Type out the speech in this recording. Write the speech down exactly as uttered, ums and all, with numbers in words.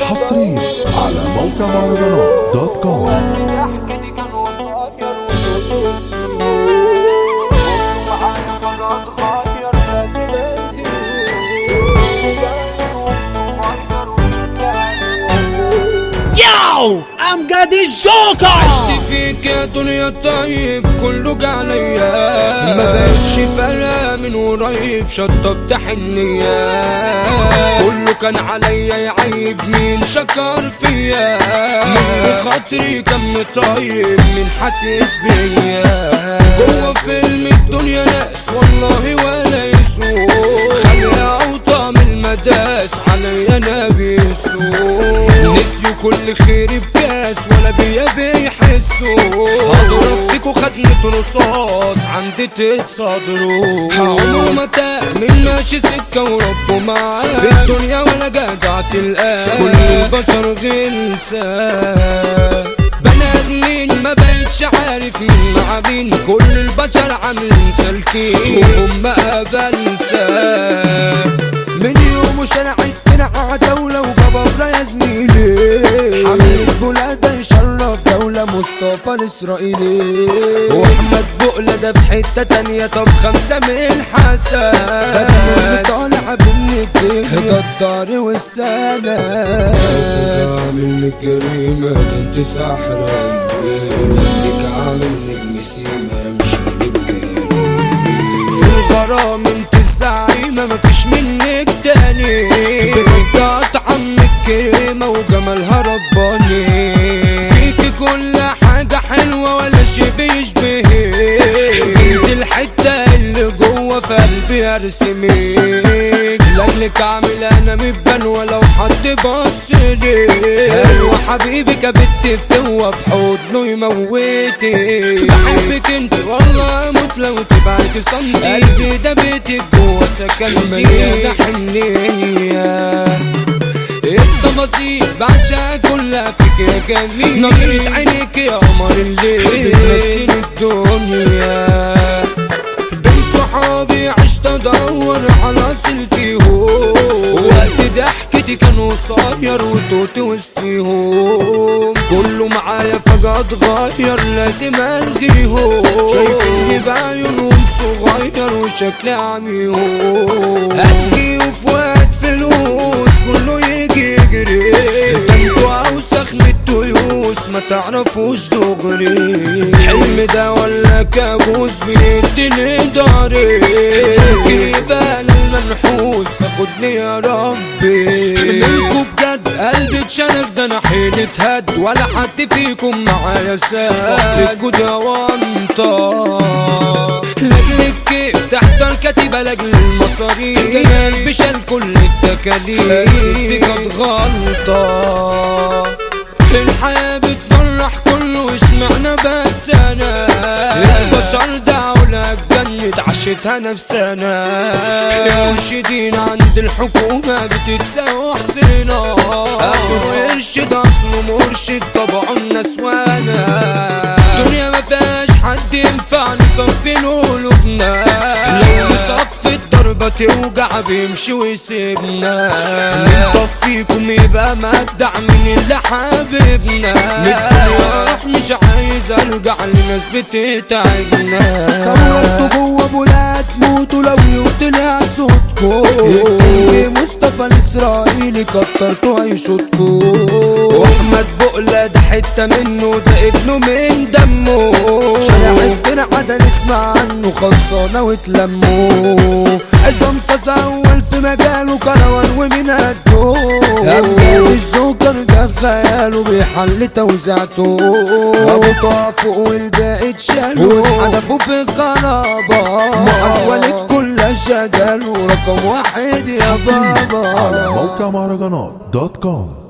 حصريا على موقع مهرجانات دوت كوم. امجد الجوكر عشت فيك يا دنيا طيب كله جه عليا، ما بقتش فارقة من قريب شطبت حنية، كله كان عليا يعيب مين شكر فيا، من خاطري كان طيب مين حاسس بيا، جوه فيلم الدنيا ناس والله ولا يسوق، خلي اوطى من المداس عليا انا بيسوق، نسيوا كل خير بكاس ولا بيا بيحسوا، هضرب فيكوا خزنة رصاص عندي تتصادروا، عمره ما تأمن ماشي سكة وربه معاه، في الدنيا ولا جدع تلقاه كل البشر غلسان، بني ادمين ما بقتش عارف مين مع مين، كل البشر عاملين سالكين وهم بنسى، من يوم وشرعت ترعى دولة وجبابرة يا زميلي، حملة بولادة يشرف دولة مصطفى الإسرائيلي، وأحمد بقلة ده في حتة تانية طب خمسة من الحسن، ده اللي طالع من الدنيا ده الدار والسنة، عامل جريمة ده انت سحرة، لك عامل نجم سيما امشي بكاري، في الغرام انت الزعيمة مفيش منك تاني، بقطع عمك كريمة وجمالها رباني، فيك كل حاجة حلوة ولا شي بيشبهك، انت الحتة اللي جوه في قلبي ارسمك، لاجلك عامل انا مبان ولو حد بصلي، ايوه حبيبي كبت فتوة في حضنه يموتك، بحبك انت والله اموت لو تبعد صندي، قلبي ده بيتك جوه سكنتي مليانة حنية، التفاصيل بعشقها كلها فيك يا جميل، نظرة عينيك يا قمر الليل بتنسيني الدنيا، بين صحابي عشت ادور على اصل فيهم، وقت ضحكتي كان قصير وتوتي وسطيهم، كله معايا فجأة اتغير لازم الغيهم، شايفيني بعيونهم صغير وشكلي عميهم، هتجي وفي وقت فلوس كله يجي يجري، ده انتوا اوسخ من التيوس ما تعرفوش دغري، حلم ده ولا كابوس بيديني ضهري، ممكن يبقى المنحوس فاخدني يا ربي، منكوا بجد قلبي اتشنف ده انا حيلي اتهد، ولا حد فيكم معايا ساد، صاحبكوا ده وانطة لاجلك كيف تحضر كاتبة لاجل المصاريف، ده قلبي شال كل التكاليف، ستي كانت غلطة، الحياة بتفرح كله اشمعنا بس انا، البشر دعوا لها اتجنت عشتها نفسنا، مرشدين عند الحكومة بتتساوى حسنا، اخر ارشد اصله مرشد طبعا نسوانا، الدنيا ما فيهاش حد ينفع نصفي قلوبنا، لو نصفي الضربة توجع بيمشي ويسيبنا، نطفيكم يبقى مجدع من اللي حاببنا، من الدنيا روح مش عايز ارجع لناس بتتعبنا، صورتوا جوه بولاد موتوا لو يطلع صوتكم، مصطفى الإسرائيلي كترتوا عيشتكم، واحمد بقلة ده حتة منه ده ابنه من دمه، شارع الدرع ده نسمع عنه خلصانة وتلموا، عصام صاصا أول في مجاله كروان ومن قده، أمجد الجوكر ده خياله بيحل توزيعته، أبو طه فوق والباقي اتشالوا واتحدفوا في الخرابة، معز ولد كل شغال ورقم واحد يا بابا على موقع مهرجانات دوت كوم.